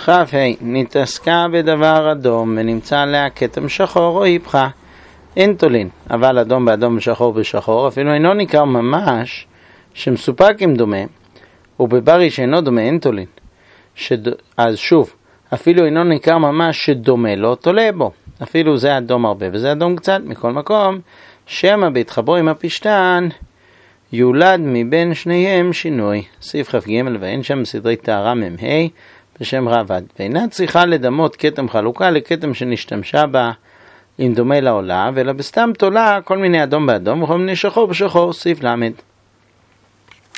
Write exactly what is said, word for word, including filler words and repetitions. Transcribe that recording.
חף ה' נתעסקה בדבר אדום ונמצא עליה כתם שחור או היפכה, אין תולין, אבל אדום באדום ושחור בשחור, אפילו אינו ניכר ממש שמסופק עם דומה, ובברי שאינו דומה אין תולין. שד... אז שוב, אפילו אינו ניכר ממש שדומה לו, תולה בו. אפילו זה אדום הרבה וזה אדום קצת, מכל מקום, שמא בהתחברו עם הפשטן, יולד מבין שניהם שינוי. סעיף כ"ג, ואין שם סדרי טהרה מ"ה בשם רעב"ד. ואינה צריכה לדמות כתם חלוקה לכתם שנשתמשה בה אם דומה לעולה, אלא בסתם תולה כל מיני אדום באדום וכל מיני שחור בשחור. סעיף למד.